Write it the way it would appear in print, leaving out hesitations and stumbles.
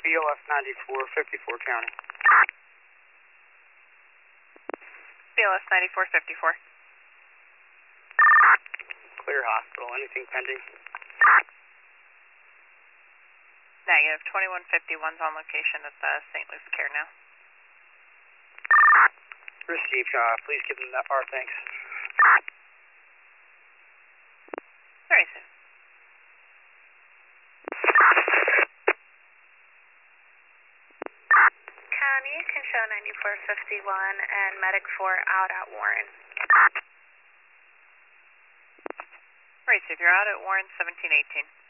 BLS 9454 County. BLS 9454. Clear hospital. Anything pending? Negative. 2151's on location at the St. Luke's Care now. Received. Please give them our thanks. Very soon. County, you can show 9451 and Medic 4 out at Warren. Right, so if you're out at Warren, 1718.